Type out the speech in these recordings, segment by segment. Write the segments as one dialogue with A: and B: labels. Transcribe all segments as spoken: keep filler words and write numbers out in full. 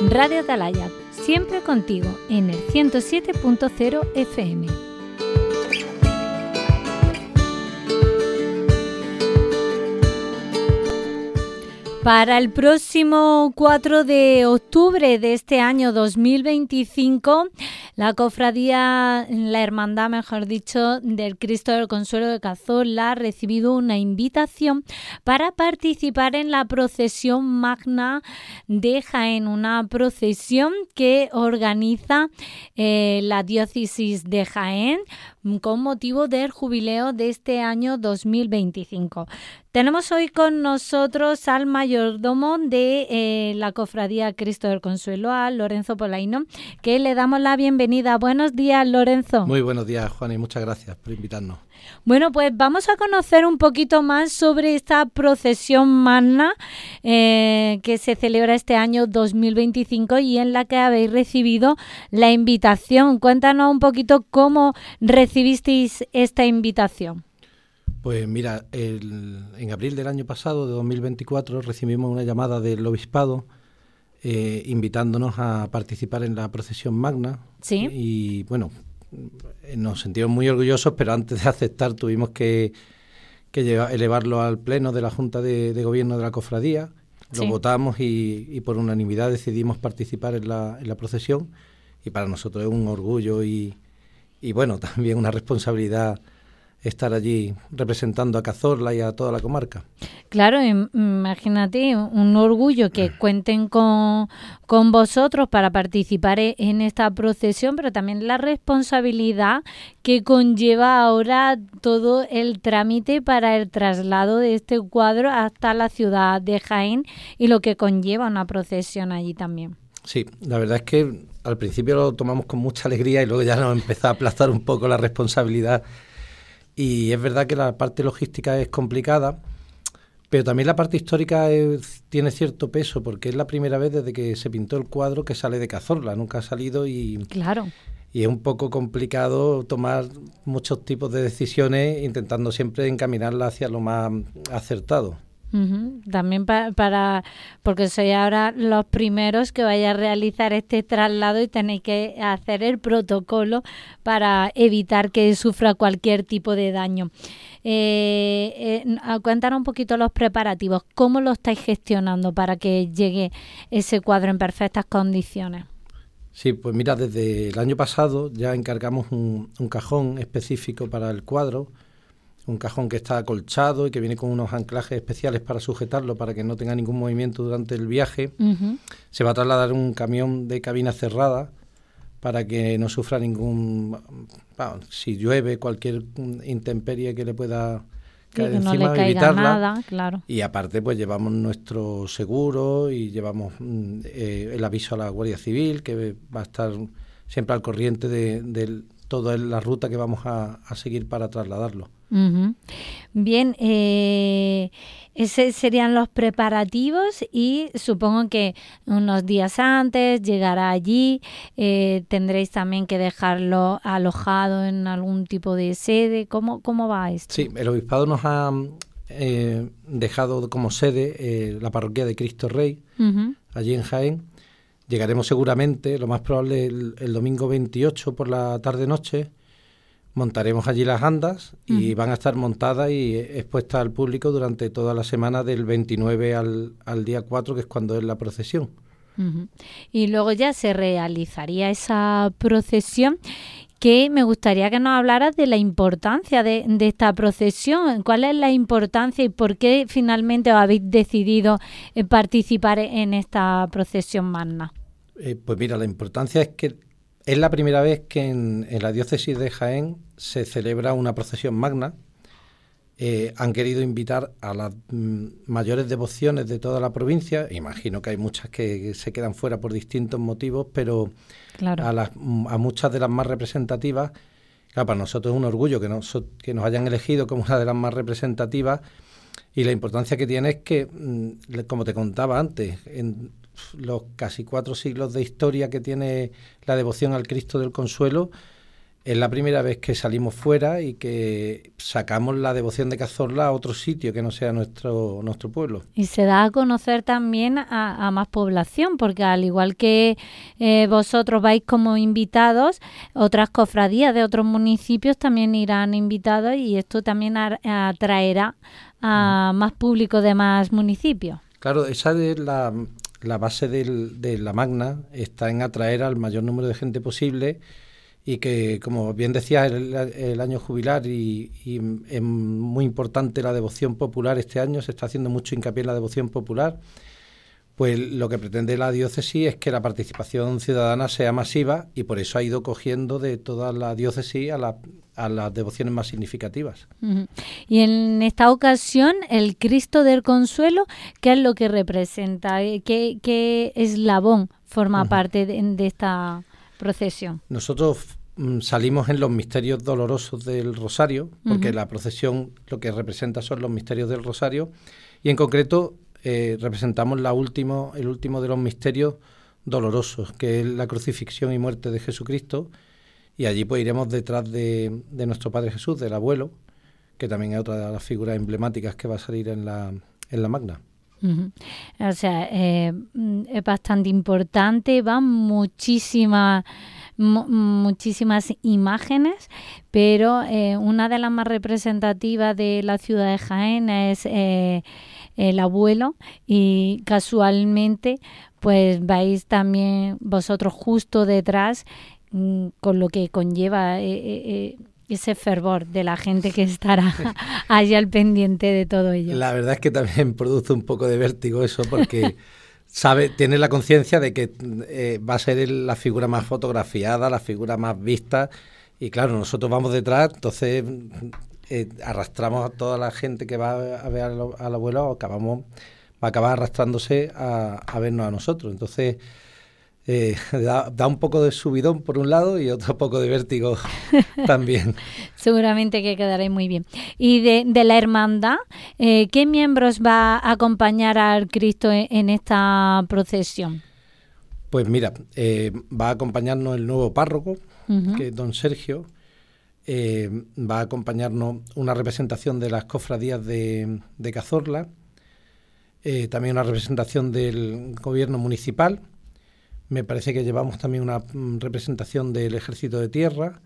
A: Radio Atalaya, siempre contigo en el ciento siete punto cero F M. Para el próximo cuatro de octubre de este año dos mil veinticinco, la cofradía, la hermandad, mejor dicho, del Cristo del Consuelo de Cazorla ha recibido una invitación para participar en la procesión magna de Jaén, una procesión que organiza eh, la diócesis de Jaén con motivo del jubileo de este año dos mil veinticinco. Tenemos hoy con nosotros al mayordomo de eh, la Cofradía Cristo del Consuelo, a Lorenzo Polaino, que le damos la bienvenida. Buenos días, Lorenzo.
B: Muy buenos días, Juan, y muchas gracias por invitarnos.
A: Bueno, pues vamos a conocer un poquito más sobre esta procesión magna eh, que se celebra este año dos mil veinticinco y en la que habéis recibido la invitación. Cuéntanos un poquito cómo recibisteis esta invitación.
B: Pues mira, el, en abril del año pasado, de dos mil veinticuatro, recibimos una llamada del Obispado eh, invitándonos a participar en la procesión magna.
A: Sí.
B: Y bueno, nos sentimos muy orgullosos, pero antes de aceptar tuvimos que, que llevar, elevarlo al Pleno de la Junta de, de Gobierno de la Cofradía. Lo sí. votamos y, y por unanimidad decidimos participar en la, en la procesión. Y para nosotros es un orgullo y, y bueno, también una responsabilidad estar allí representando a Cazorla y a toda la comarca.
A: Claro, imagínate, un orgullo que cuenten con, con vosotros para participar en esta procesión, pero también la responsabilidad que conlleva ahora todo el trámite para el traslado de este cuadro hasta la ciudad de Jaén y lo que conlleva una procesión allí también.
B: Sí, la verdad es que al principio lo tomamos con mucha alegría y luego ya nos empezó a aplastar un poco la responsabilidad. Y es verdad que la parte logística es complicada, pero también la parte histórica es, tiene cierto peso, porque es la primera vez desde que se pintó el cuadro que sale de Cazorla, nunca ha salido y,
A: claro.
B: y es un poco complicado tomar muchos tipos de decisiones intentando siempre encaminarla hacia lo más acertado.
A: Uh-huh. También pa- para, porque sois ahora los primeros que vais a realizar este traslado y tenéis que hacer el protocolo para evitar que sufra cualquier tipo de daño. Eh, eh, cuéntanos un poquito los preparativos, ¿cómo lo estáis gestionando para que llegue ese cuadro en perfectas condiciones?
B: Sí, pues mira, desde el año pasado ya encargamos un, un cajón específico para el cuadro, un cajón que está acolchado y que viene con unos anclajes especiales para sujetarlo para que no tenga ningún movimiento durante el viaje. Uh-huh. Se va a trasladar un camión de cabina cerrada para que no sufra ningún... Bueno, si llueve, cualquier intemperie que le pueda caer
A: sí, que
B: encima,
A: no le caiga
B: evitarla.
A: Nada, claro.
B: Y aparte pues llevamos nuestro seguro y llevamos eh, el aviso a la Guardia Civil, que va a estar siempre al corriente de, de toda la ruta que vamos a, a seguir para trasladarlo.
A: Uh-huh. Bien, eh, esos serían los preparativos y supongo que unos días antes llegará allí, eh, tendréis también que dejarlo alojado en algún tipo de sede. ¿Cómo, cómo va esto?
B: Sí, el Obispado nos ha eh, dejado como sede eh, la parroquia de Cristo Rey, uh-huh. allí en Jaén. Llegaremos seguramente, lo más probable, el, el domingo veintiocho por la tarde-noche. Montaremos allí las andas y uh-huh. van a estar montadas y expuestas al público durante toda la semana del veintinueve al, al día cuatro, que es cuando es la procesión.
A: Uh-huh. Y luego ya se realizaría esa procesión, que me gustaría que nos hablaras de la importancia de, de esta procesión. ¿Cuál es la importancia y por qué finalmente os habéis decidido eh, participar en esta procesión magna?
B: Eh, pues mira, la importancia es que es la primera vez que en, en la diócesis de Jaén se celebra una procesión magna. Eh, han querido invitar a las mm, mayores devociones de toda la provincia. Imagino que hay muchas que se quedan fuera por distintos motivos, pero claro. a, las, a muchas de las más representativas, claro, para nosotros es un orgullo que nos, que nos hayan elegido como una de las más representativas, y la importancia que tiene es que, mm, como te contaba antes, en los casi cuatro siglos de historia que tiene la devoción al Cristo del Consuelo, es la primera vez que salimos fuera y que sacamos la devoción de Cazorla a otro sitio que no sea nuestro nuestro pueblo.
A: Y se da a conocer también a, a más población, porque al igual que eh, vosotros vais como invitados, otras cofradías de otros municipios también irán invitados y esto también a, atraerá a más público de más municipios.
B: Claro, esa es la, la base del, de la Magna, está en atraer al mayor número de gente posible. Y que, como bien decías, el, el año jubilar y, y es muy importante la devoción popular este año, se está haciendo mucho hincapié en la devoción popular, pues lo que pretende la diócesis es que la participación ciudadana sea masiva y por eso ha ido cogiendo de toda la diócesis a, la, a las devociones más significativas.
A: Uh-huh. Y en esta ocasión, el Cristo del Consuelo, ¿qué es lo que representa? ¿Qué, qué eslabón forma uh-huh. parte de, de esta procesión?
B: Nosotros mm, salimos en los misterios dolorosos del Rosario, porque uh-huh. la procesión lo que representa son los misterios del Rosario, y en concreto eh, representamos la último, el último de los misterios dolorosos, que es la crucifixión y muerte de Jesucristo, y allí pues iremos detrás de, de nuestro Padre Jesús, del abuelo, que también es otra de las figuras emblemáticas que va a salir en la, en la Magna.
A: Uh-huh. O sea, eh, es bastante importante, van muchísimas mu- muchísimas imágenes, pero eh, una de las más representativas de la ciudad de Jaén es eh, el abuelo, y casualmente pues vais también vosotros justo detrás, mm, con lo que conlleva eh, eh, ese fervor de la gente que estará allá al pendiente de todo ello.
B: La verdad es que también produce un poco de vértigo eso, porque sabe, tiene la conciencia de que eh, va a ser el, la figura más fotografiada, la figura más vista, y claro, nosotros vamos detrás, entonces eh, arrastramos a toda la gente que va a ver al, al abuelo, acabamos, va a acabar arrastrándose a, a vernos a nosotros, entonces Eh, da, da un poco de subidón por un lado y otro poco de vértigo también.
A: Seguramente que quedaréis muy bien. Y de, de la hermandad, eh, ¿qué miembros va a acompañar al Cristo en, en esta procesión?
B: Pues mira, eh, va a acompañarnos el nuevo párroco, uh-huh. que es don Sergio. Eh, va a acompañarnos una representación de las cofradías de, de Cazorla, eh, también una representación del gobierno municipal. Me parece que llevamos también una representación del Ejército de Tierra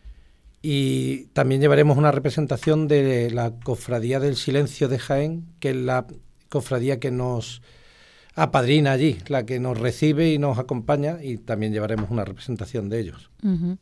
B: y también llevaremos una representación de la Cofradía del Silencio de Jaén, que es la cofradía que nos apadrina allí, la que nos recibe y nos acompaña, y también llevaremos una representación de ellos.
A: Uh-huh.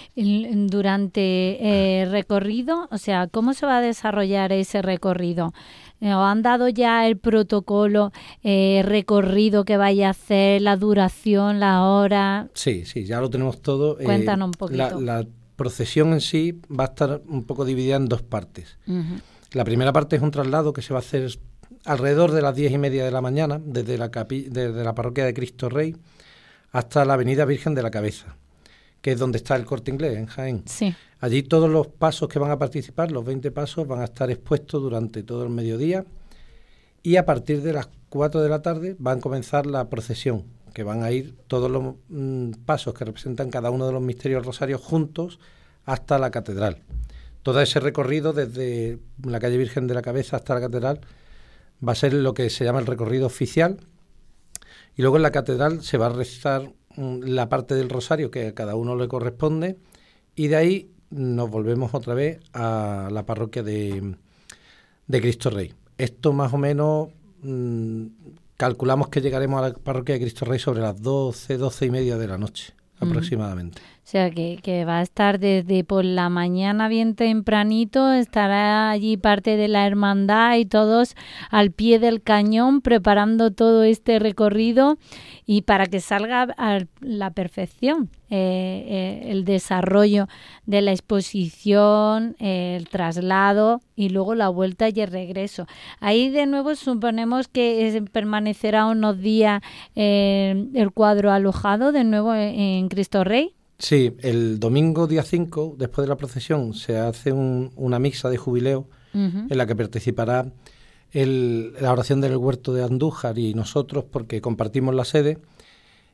A: Durante el recorrido, o sea, ¿cómo se va a desarrollar ese recorrido? ¿Os han dado ya el protocolo, eh, recorrido que vaya a hacer, la duración, la hora?
B: Sí, sí, ya lo tenemos todo.
A: Cuéntanos eh, un poquito.
B: La, la procesión en sí va a estar un poco dividida en dos partes.
A: Uh-huh.
B: La primera parte es un traslado que se va a hacer alrededor de las diez y media de la mañana, desde la, capi- desde la parroquia de Cristo Rey hasta la avenida Virgen de la Cabeza, que es donde está el Corte Inglés, en Jaén.
A: Sí.
B: Allí todos los pasos que van a participar, los veinte pasos, van a estar expuestos durante todo el mediodía, y a partir de las cuatro de la tarde van a comenzar la procesión, que van a ir todos los mm, pasos que representan cada uno de los misterios rosarios juntos hasta la catedral. Todo ese recorrido desde la calle Virgen de la Cabeza hasta la catedral va a ser lo que se llama el recorrido oficial, y luego en la catedral se va a rezar mm, la parte del rosario que a cada uno le corresponde, y de ahí nos volvemos otra vez a la parroquia de, de Cristo Rey. Esto más o menos mmm, calculamos que llegaremos a la parroquia de Cristo Rey sobre las doce, doce y media de la noche, mm. aproximadamente.
A: O sea, que, que va a estar desde por la mañana bien tempranito, estará allí parte de la hermandad y todos al pie del cañón preparando todo este recorrido, y para que salga a la perfección eh, eh, el desarrollo de la exposición, eh, el traslado y luego la vuelta y el regreso. Ahí de nuevo suponemos que es, permanecerá unos días eh, el cuadro alojado de nuevo en, en Cristo Rey.
B: Sí, el domingo día cinco, después de la procesión, se hace un, una misa de jubileo uh-huh. en la que participará el, la oración del Huerto de Andújar y nosotros, porque compartimos la sede,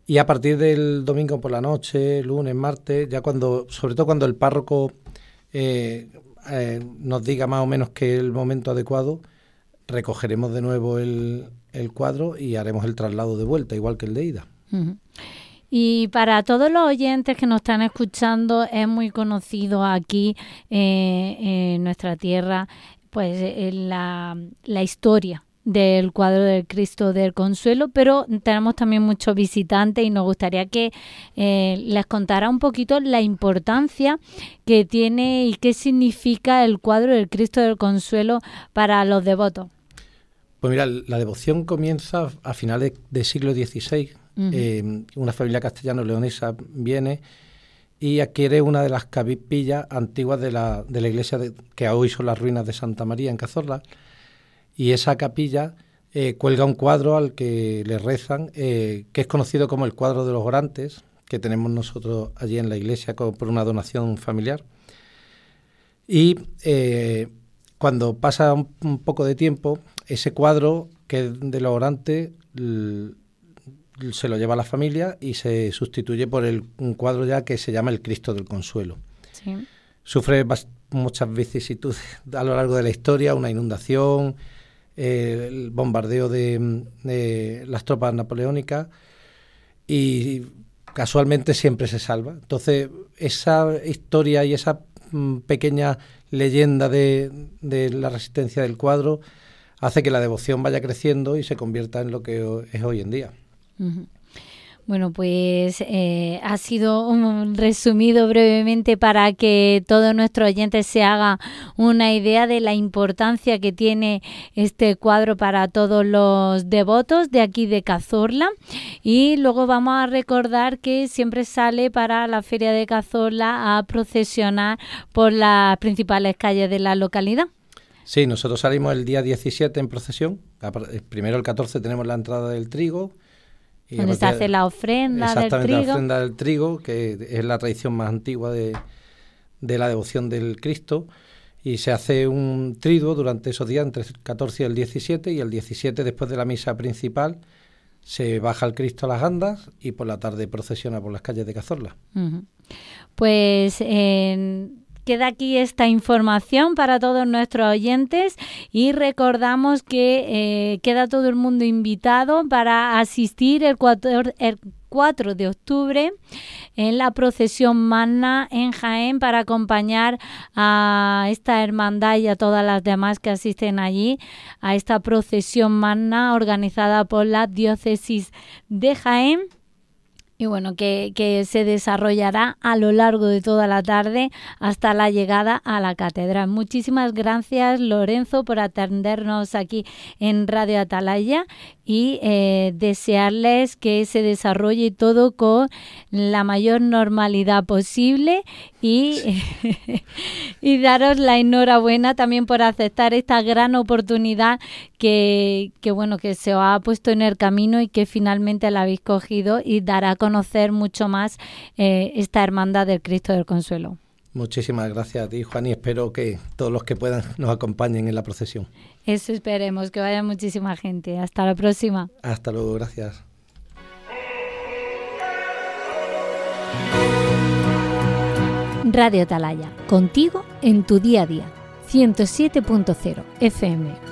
B: Y a partir del domingo por la noche, lunes, martes, ya cuando, sobre todo cuando el párroco eh, eh, nos diga más o menos que es el momento adecuado, recogeremos de nuevo el, el cuadro y haremos el traslado de vuelta, igual que el de ida.
A: Uh-huh. Y para todos los oyentes que nos están escuchando, es muy conocido aquí eh, en nuestra tierra, pues eh, la, la historia del cuadro del Cristo del Consuelo, pero tenemos también muchos visitantes y nos gustaría que eh, les contara un poquito la importancia que tiene y qué significa el cuadro del Cristo del Consuelo para los devotos.
B: Pues mira, la devoción comienza a finales del siglo dieciséis. Uh-huh. Eh, una familia castellano-leonesa viene y adquiere una de las capillas antiguas de la, de la iglesia de, que hoy son las ruinas de Santa María en Cazorla. Y esa capilla eh, cuelga un cuadro al que le rezan, eh, que es conocido como el cuadro de los orantes, que tenemos nosotros allí en la iglesia con, por una donación familiar. Y eh, cuando pasa un, un poco de tiempo, ese cuadro que es de los orantes l, se lo lleva a la familia y se sustituye por el, un cuadro ya que se llama el Cristo del Consuelo. Sí. Sufre bast- muchas vicisitudes a lo largo de la historia, una inundación, eh, el bombardeo de, de las tropas napoleónicas, y casualmente siempre se salva. Entonces, esa historia y esa mm, pequeña leyenda de, de la resistencia del cuadro hace que la devoción vaya creciendo y se convierta en lo que es hoy en día.
A: Uh-huh. Bueno, pues eh, ha sido un resumido brevemente para que todos nuestros oyentes se hagan una idea de la importancia que tiene este cuadro para todos los devotos de aquí de Cazorla. Y luego vamos a recordar que siempre sale para la Feria de Cazorla a procesionar por las principales calles de la localidad.
B: Sí, nosotros salimos el día diecisiete en procesión. Primero el catorce tenemos la entrada del trigo.
A: Y donde se hace la ofrenda del trigo.
B: Exactamente, la ofrenda del trigo, que es la tradición más antigua de, de la devoción del Cristo. Y se hace un triduo durante esos días, entre el catorce y el diecisiete, y el diecisiete, después de la misa principal, se baja el Cristo a las andas y por la tarde procesiona por las calles de Cazorla.
A: Uh-huh. Pues eh, queda aquí esta información para todos nuestros oyentes y recordamos que eh, queda todo el mundo invitado para asistir el cuatro de octubre en la procesión magna en Jaén para acompañar a esta hermandad y a todas las demás que asisten allí a esta procesión magna organizada por la diócesis de Jaén. Y bueno, que, que se desarrollará a lo largo de toda la tarde hasta la llegada a la catedral. Muchísimas gracias, Lorenzo, por atendernos aquí en Radio Atalaya y eh, desearles que se desarrolle todo con la mayor normalidad posible y, y daros la enhorabuena también por aceptar esta gran oportunidad que, que, bueno, que se os ha puesto en el camino y que finalmente la habéis cogido y dará a conocer mucho más eh, esta hermandad del Cristo del Consuelo.
B: Muchísimas gracias a ti, Juan, y espero que todos los que puedan nos acompañen en la procesión.
A: Eso esperemos, que vaya muchísima gente. Hasta la próxima.
B: Hasta luego, gracias.
A: Radio Atalaya, contigo en tu día a día. ciento siete punto cero F M.